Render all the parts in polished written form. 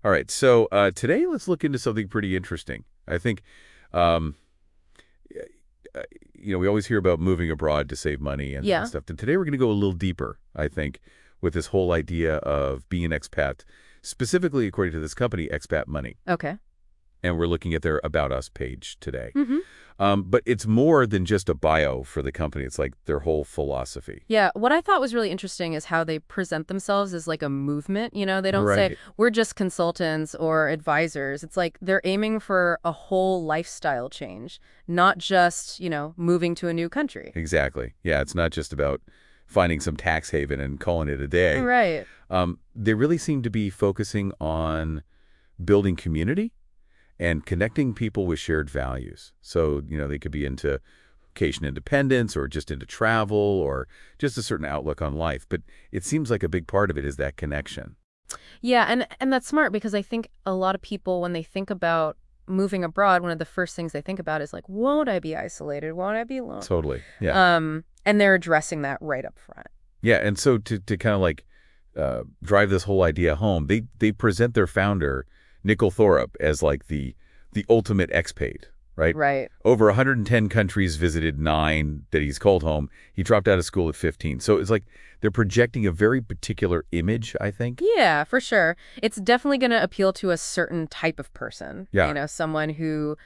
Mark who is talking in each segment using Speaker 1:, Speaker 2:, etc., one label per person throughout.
Speaker 1: All right, so today let's look into something pretty interesting. I think, um, we always hear about moving abroad to save money and
Speaker 2: Yeah.
Speaker 1: stuff. And today we're going to go a little deeper, I think, with this whole idea of being an expat, specifically according to this company, Expat Money.
Speaker 2: Okay.
Speaker 1: And we're looking at their About Us page today.
Speaker 2: hmm
Speaker 1: But it's more than just a bio for the company. It's like their whole philosophy.
Speaker 2: Yeah. What I thought was really interesting is how they present themselves as like a movement. They don't say
Speaker 1: Right.
Speaker 2: we're just consultants or advisors. It's like they're aiming for a whole lifestyle change, not just, moving to a new country.
Speaker 1: Exactly. Yeah, it's not just about finding some tax haven and calling it a day.
Speaker 2: Right.
Speaker 1: They really seem to be focusing on building community and connecting people with shared values. So, they could be into location independence or just into travel or just a certain outlook on life. But it seems like a big part of it is that connection.
Speaker 2: Yeah, and that's smart because I think a lot of people, when they think about moving abroad, one of the first things they think about is like, won't I be isolated? Won't I be alone?
Speaker 1: Totally. Yeah.
Speaker 2: And they're addressing that right up front.
Speaker 1: Yeah. And so to kind of like drive this whole idea home, they present their founder, Nickel Thorup, as like the ultimate expat, right?
Speaker 2: Right.
Speaker 1: Over 110 countries visited, 9 that he's called home. He dropped out of school at 15. So it's like they're projecting a very particular image, I think.
Speaker 2: Yeah, for sure. It's definitely going to appeal to a certain type of person.
Speaker 1: Yeah.
Speaker 2: Someone who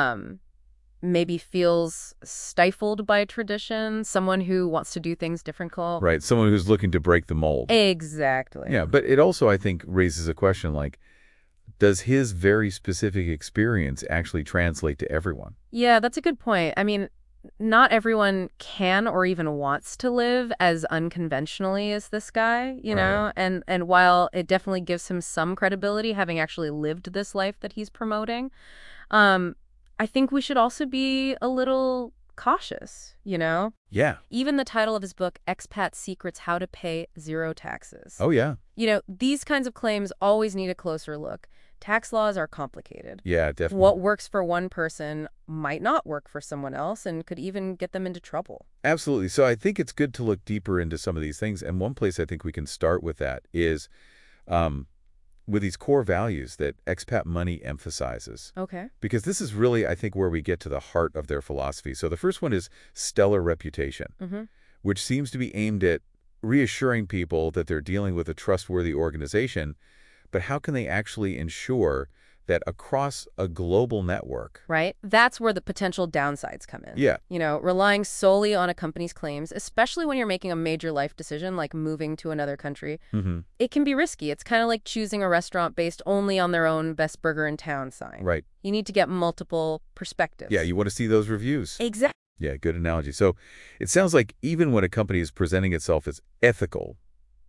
Speaker 2: maybe feels stifled by tradition, someone who wants to do things different.
Speaker 1: Right. Someone who's looking to break the mold.
Speaker 2: Exactly.
Speaker 1: Yeah. But it also, I think, raises a question like, does his very specific experience actually translate to everyone?
Speaker 2: Yeah, that's a good point. I mean, not everyone can or even wants to live as unconventionally as this guy,
Speaker 1: Right.
Speaker 2: and while it definitely gives him some credibility having actually lived this life that he's promoting, um, I think we should also be a little cautious.
Speaker 1: Yeah.
Speaker 2: Even the title of his book, Expat Secrets: How to Pay Zero Taxes.
Speaker 1: Oh, yeah.
Speaker 2: These kinds of claims always need a closer look. Tax laws are complicated.
Speaker 1: Yeah, definitely.
Speaker 2: What works for one person might not work for someone else and could even get them into trouble.
Speaker 1: Absolutely. So I think it's good to look deeper into some of these things. And one place I think we can start with that is um, with these core values that Expat Money emphasizes.
Speaker 2: Okay.
Speaker 1: Because this is really, I think, where we get to the heart of their philosophy. So the first one is stellar reputation,
Speaker 2: Mm-hmm.
Speaker 1: which seems to be aimed at reassuring people that they're dealing with a trustworthy organization. But how can they actually ensure that across a global network?
Speaker 2: Right? That's where the potential downsides come in.
Speaker 1: Yeah.
Speaker 2: Relying solely on a company's claims, especially when you're making a major life decision like moving to another country,
Speaker 1: Mm-hmm.
Speaker 2: it can be risky. It's kind of like choosing a restaurant based only on their own best burger in town sign.
Speaker 1: Right.
Speaker 2: You need to get multiple perspectives.
Speaker 1: Yeah, you want to see those reviews.
Speaker 2: Exactly.
Speaker 1: Yeah, good analogy. So it sounds like even when a company is presenting itself as ethical,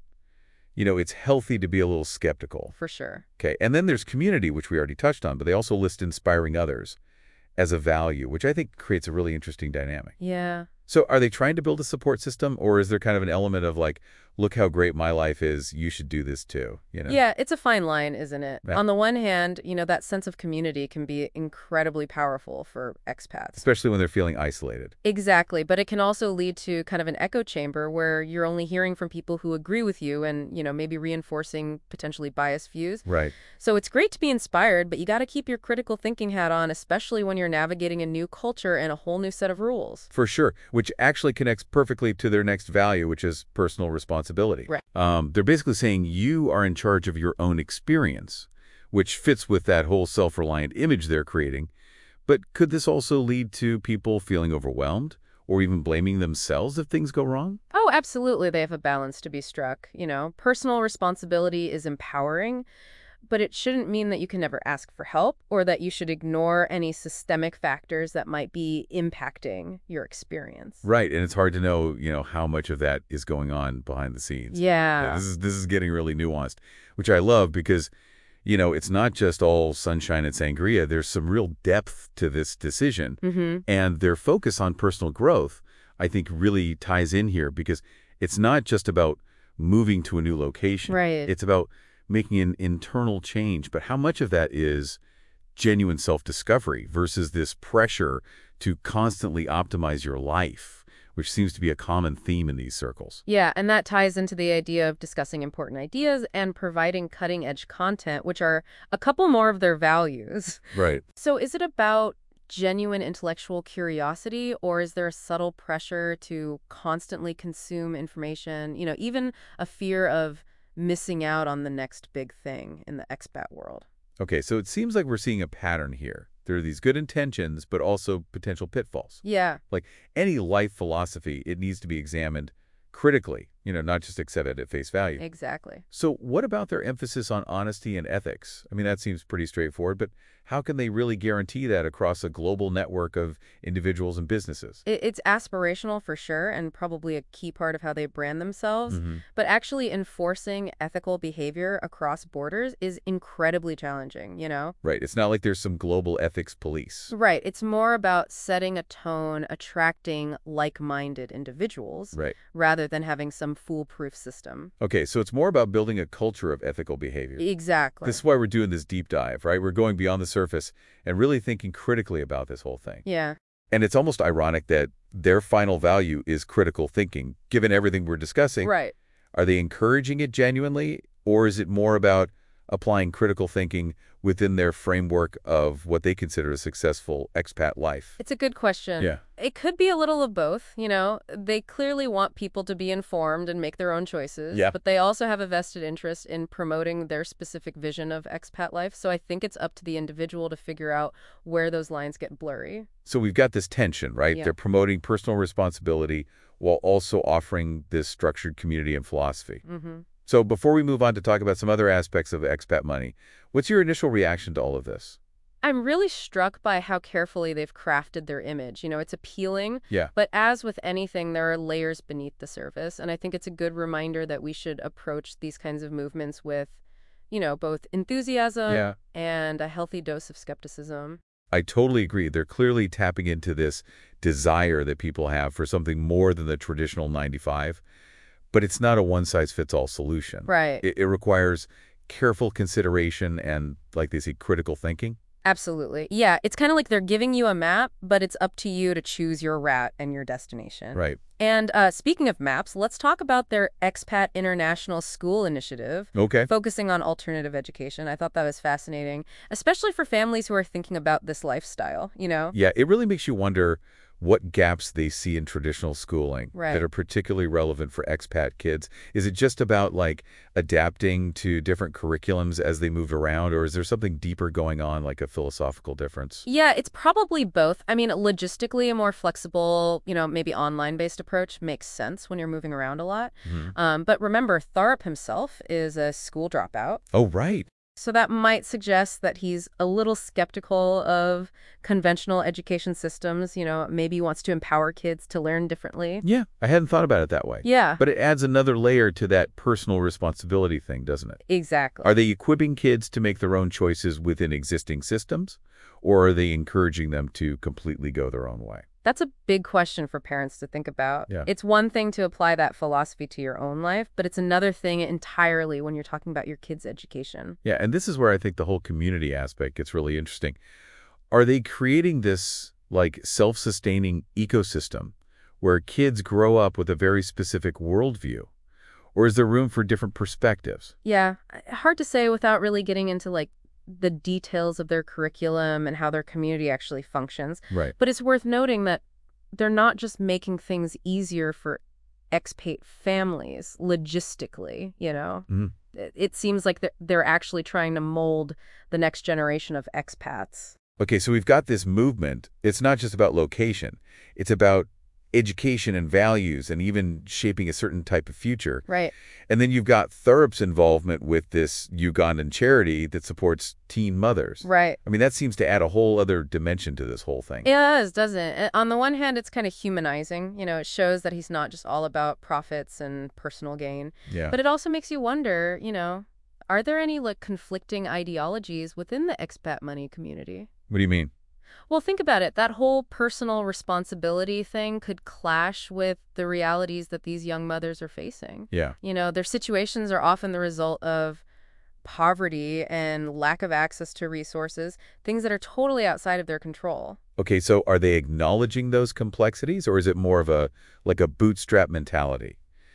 Speaker 1: it's healthy to be a little skeptical.
Speaker 2: For sure.
Speaker 1: Okay, and then there's community, which we already touched on, but they also list inspiring others as a value, which I think creates a really interesting dynamic.
Speaker 2: Yeah.
Speaker 1: So are they trying to build a support system, or is there kind of an element of like, look how great my life is, you should do this too,
Speaker 2: Yeah, it's a fine line, isn't it?
Speaker 1: Yeah.
Speaker 2: On the one hand, that sense of community can be incredibly powerful for expats.
Speaker 1: Especially when they're feeling isolated.
Speaker 2: Exactly, but it can also lead to kind of an echo chamber where you're only hearing from people who agree with you and, maybe reinforcing potentially biased views.
Speaker 1: Right.
Speaker 2: So it's great to be inspired, but you got to keep your critical thinking hat on, especially when you're navigating a new culture and a whole new set of rules.
Speaker 1: For sure, which actually connects perfectly to their next value, which is personal responsibility.
Speaker 2: Right.
Speaker 1: They're basically saying you are in charge of your own experience, which fits with that whole self-reliant image they're creating. But could this also lead to people feeling overwhelmed or even blaming themselves if things go wrong?
Speaker 2: Oh, absolutely. They have a balance to be struck. Personal responsibility is empowering, but it shouldn't mean that you can never ask for help or that you should ignore any systemic factors that might be impacting your experience.
Speaker 1: Right, and it's hard to know, how much of that is going on behind the scenes.
Speaker 2: Yeah.
Speaker 1: This is getting really nuanced, which I love because, it's not just all sunshine and sangria. There's some real depth to this decision.
Speaker 2: Mm-hmm.
Speaker 1: And their focus on personal growth, I think, really ties in here because it's not just about moving to a new location.
Speaker 2: Right.
Speaker 1: It's about making an internal change. But how much of that is genuine self-discovery versus this pressure to constantly optimize your life, which seems to be a common theme in these circles.
Speaker 2: Yeah, and that ties into the idea of discussing important ideas and providing cutting-edge content, which are a couple more of their values.
Speaker 1: Right.
Speaker 2: So is it about genuine intellectual curiosity, or is there a subtle pressure to constantly consume information, even a fear of missing out on the next big thing in the expat world?
Speaker 1: Okay, so it seems like we're seeing a pattern here. There are these good intentions, but also potential pitfalls.
Speaker 2: Yeah,
Speaker 1: Like any life philosophy, it needs to be examined critically, not just accepted at face value.
Speaker 2: exactly.
Speaker 1: So what about their emphasis on honesty and ethics? I mean, that seems pretty straightforward, but how can they really guarantee that across a global network of individuals and businesses?
Speaker 2: It's aspirational for sure, and probably a key part of how they brand themselves.
Speaker 1: Hmm.
Speaker 2: But actually enforcing ethical behavior across borders is incredibly challenging?
Speaker 1: Right. It's not like there's some global ethics police.
Speaker 2: Right. It's more about setting a tone, attracting like-minded individuals,
Speaker 1: Right.
Speaker 2: rather than having some foolproof system.
Speaker 1: Okay, so it's more about building a culture of ethical behavior.
Speaker 2: Exactly.
Speaker 1: This is why we're doing this deep dive, right? We're going beyond the surface and really thinking critically about this whole thing.
Speaker 2: Yeah.
Speaker 1: And it's almost ironic that their final value is critical thinking. Given everything we're discussing,
Speaker 2: Right.
Speaker 1: are they encouraging it genuinely, or is it more about applying critical thinking within their framework of what they consider a successful expat life?
Speaker 2: It's a good question.
Speaker 1: Yeah.
Speaker 2: It could be a little of both. They clearly want people to be informed and make their own choices,
Speaker 1: Yeah.
Speaker 2: but they also have a vested interest in promoting their specific vision of expat life. So I think it's up to the individual to figure out where those lines get blurry.
Speaker 1: So we've got this tension, right?
Speaker 2: Yeah.
Speaker 1: They're promoting personal responsibility while also offering this structured community and philosophy.
Speaker 2: Mm-hmm.
Speaker 1: So before we move on to talk about some other aspects of expat money, what's your initial reaction to all of this?
Speaker 2: I'm really struck by how carefully they've crafted their image. It's appealing,
Speaker 1: Yeah.
Speaker 2: but as with anything, there are layers beneath the surface. And I think it's a good reminder that we should approach these kinds of movements with, both enthusiasm
Speaker 1: Yeah.
Speaker 2: and a healthy dose of skepticism.
Speaker 1: I totally agree. They're clearly tapping into this desire that people have for something more than the traditional 9 to 5. But it's not a one-size-fits-all solution.
Speaker 2: Right.
Speaker 1: It requires careful consideration and, like they say, critical thinking.
Speaker 2: Absolutely. Yeah, it's kind of like they're giving you a map, but it's up to you to choose your route and your destination.
Speaker 1: Right.
Speaker 2: And speaking of maps, let's talk about their Expat International School initiative,
Speaker 1: Okay.
Speaker 2: focusing on alternative education. I thought that was fascinating, especially for families who are thinking about this lifestyle.
Speaker 1: Yeah, it really makes you wonder what gaps they see in traditional schooling
Speaker 2: Right.
Speaker 1: that are particularly relevant for expat kids. Is it just about, like, adapting to different curriculums as they move around, or is there something deeper going on, like a philosophical difference?
Speaker 2: Yeah, it's probably both. I mean, logistically, a more flexible, maybe online-based approach makes sense when you're moving around a lot.
Speaker 1: Mhm.
Speaker 2: But remember, Tharup himself is a school dropout.
Speaker 1: Oh, right.
Speaker 2: So that might suggest that he's a little skeptical of conventional education systems. Maybe he wants to empower kids to learn differently.
Speaker 1: Yeah, I hadn't thought about it that way.
Speaker 2: Yeah,
Speaker 1: But it adds another layer to that personal responsibility thing, doesn't it?
Speaker 2: exactly.
Speaker 1: Are they equipping kids to make their own choices within existing systems, or are they encouraging them to completely go their own way?
Speaker 2: That's a big question for parents to think about.
Speaker 1: Yeah.
Speaker 2: It's one thing to apply that philosophy to your own life, but it's another thing entirely when you're talking about your kids' education.
Speaker 1: Yeah, and this is where I think the whole community aspect gets really interesting. Are they creating this, like, self-sustaining ecosystem where kids grow up with a very specific worldview? Or is there room for different perspectives?
Speaker 2: Yeah, hard to say without really getting into the details of their curriculum and how their community actually functions.
Speaker 1: Right.
Speaker 2: But it's worth noting that they're not just making things easier for expat families logistically.
Speaker 1: Mhm.
Speaker 2: It seems like they're actually trying to mold the next generation of expats.
Speaker 1: Okay, so we've got this movement. It's not just about location. It's about education and values and even shaping a certain type of future.
Speaker 2: Right.
Speaker 1: And then you've got Thurup's involvement with this Ugandan charity that supports teen mothers.
Speaker 2: Right.
Speaker 1: I mean, that seems to add a whole other dimension to this whole thing.
Speaker 2: It does, doesn't it? On the one hand, it's kind of humanizing. It shows that he's not just all about profits and personal gain.
Speaker 1: Yeah.
Speaker 2: But it also makes you wonder, are there any conflicting ideologies within the expat money community?
Speaker 1: What do you mean?
Speaker 2: Well, think about it. That whole personal responsibility thing could clash with the realities that these young mothers are facing.
Speaker 1: Yeah.
Speaker 2: Their situations are often the result of poverty and lack of access to resources, things that are totally outside of their control.
Speaker 1: Okay, so are they acknowledging those complexities, or is it more of like a bootstrap mentality?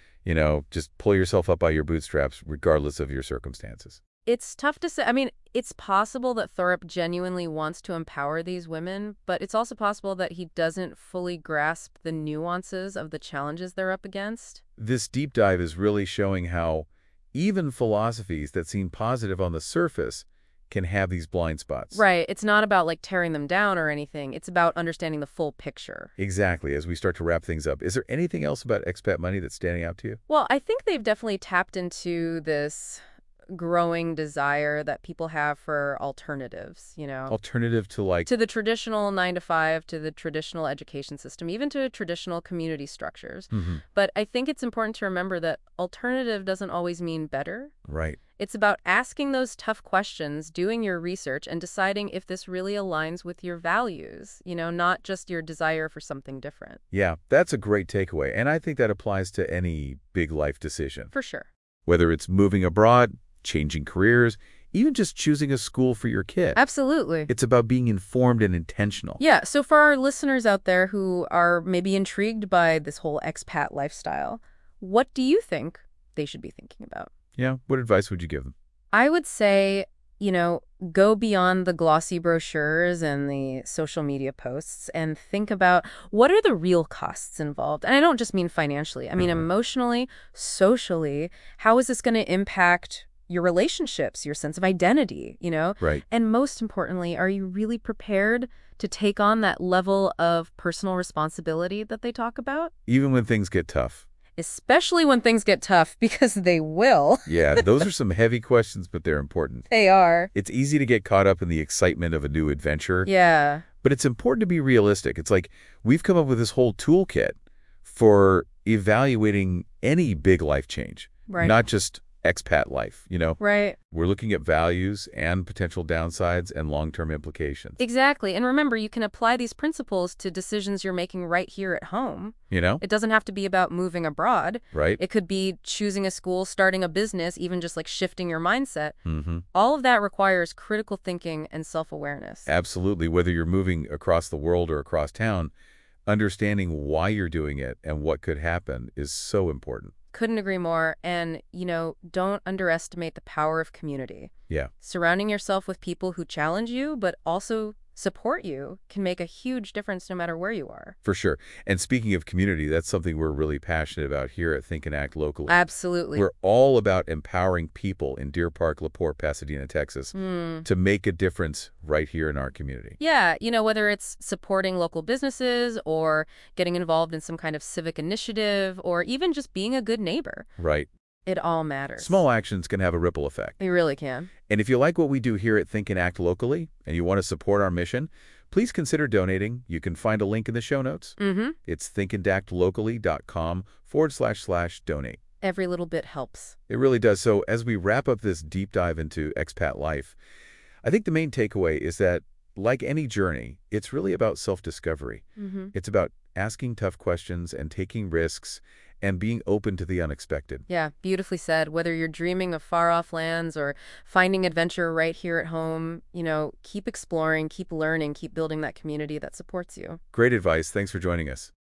Speaker 1: Just pull yourself up by your bootstraps regardless of your circumstances.
Speaker 2: It's tough to say. I mean, it's possible that Thorup genuinely wants to empower these women, but it's also possible that he doesn't fully grasp the nuances of the challenges they're up against.
Speaker 1: This deep dive is really showing how even philosophies that seem positive on the surface can have these blind spots.
Speaker 2: Right. It's not about like tearing them down or anything. It's about understanding the full picture.
Speaker 1: Exactly. As we start to wrap things up, is there anything else about expat money that's standing out to you?
Speaker 2: Well, I think they've definitely tapped into this growing desire that people have for alternatives,
Speaker 1: Alternative to like,
Speaker 2: to the traditional 9 to 5, to the traditional education system, even to traditional community structures. But I think it's important to remember that alternative doesn't always mean better.
Speaker 1: right.
Speaker 2: It's about asking those tough questions, doing your research, and deciding if this really aligns with your values, not just your desire for something different.
Speaker 1: Yeah, that's a great takeaway. And I think that applies to any big life decision.
Speaker 2: For sure.
Speaker 1: Whether it's moving abroad, changing careers, even just choosing a school for your kid.
Speaker 2: Absolutely.
Speaker 1: It's about being informed and intentional.
Speaker 2: Yeah, so for our listeners out there who are maybe intrigued by this whole expat lifestyle, what do you think they should be thinking about?
Speaker 1: Yeah, what advice would you give them?
Speaker 2: I would say, go beyond the glossy brochures and the social media posts and think about what are the real costs involved. And I don't just mean financially. I mean emotionally, socially. How is this going to impact your relationships, your sense of identity,
Speaker 1: Right.
Speaker 2: And most importantly, are you really prepared to take on that level of personal responsibility that they talk about?
Speaker 1: Even when things get tough.
Speaker 2: Especially when things get tough, because they will.
Speaker 1: Yeah, those are some heavy questions, but they're important.
Speaker 2: They are.
Speaker 1: It's easy to get caught up in the excitement of a new adventure,
Speaker 2: Yeah.
Speaker 1: but it's important to be realistic. It's like we've come up with this whole toolkit for evaluating any big life change,
Speaker 2: Right.
Speaker 1: not just expat life,
Speaker 2: Right.
Speaker 1: We're looking at values and potential downsides and long-term implications.
Speaker 2: Exactly. And remember, you can apply these principles to decisions you're making right here at home. It doesn't have to be about moving abroad.
Speaker 1: Right?
Speaker 2: It could be choosing a school, starting a business, even just like shifting your mindset.
Speaker 1: Mm-hmm.
Speaker 2: All of that requires critical thinking and self-awareness.
Speaker 1: Absolutely. Whether you're moving across the world or across town, understanding why you're doing it and what could happen is so important.
Speaker 2: Couldn't agree more. And, don't underestimate the power of community.
Speaker 1: Yeah.
Speaker 2: Surrounding yourself with people who challenge you, but also support you, can make a huge difference no matter where you are.
Speaker 1: For sure. And speaking of community, that's something we're really passionate about here at Think and Act Locally.
Speaker 2: Absolutely.
Speaker 1: We're all about empowering people in Deer Park, LaPorte, Pasadena, Texas, to make a difference right here in our community.
Speaker 2: Yeah, whether it's supporting local businesses or getting involved in some kind of civic initiative or even just being a good neighbor.
Speaker 1: Right.
Speaker 2: It all matters.
Speaker 1: Small actions can have a ripple effect.
Speaker 2: They really can.
Speaker 1: And if you like what we do here at Think and Act Locally and you want to support our mission, please consider donating. You can find a link in the show notes. It's thinkandactlocally.com/donate.
Speaker 2: Every little bit helps.
Speaker 1: It really does. So as we wrap up this deep dive into expat life, I think the main takeaway is that, like any journey, it's really about self-discovery. It's about asking tough questions and taking risks and being open to the unexpected.
Speaker 2: Yeah, beautifully said. Whether you're dreaming of far-off lands or finding adventure right here at home, keep exploring, keep learning, keep building that community that supports you.
Speaker 1: Great advice. Thanks for joining us.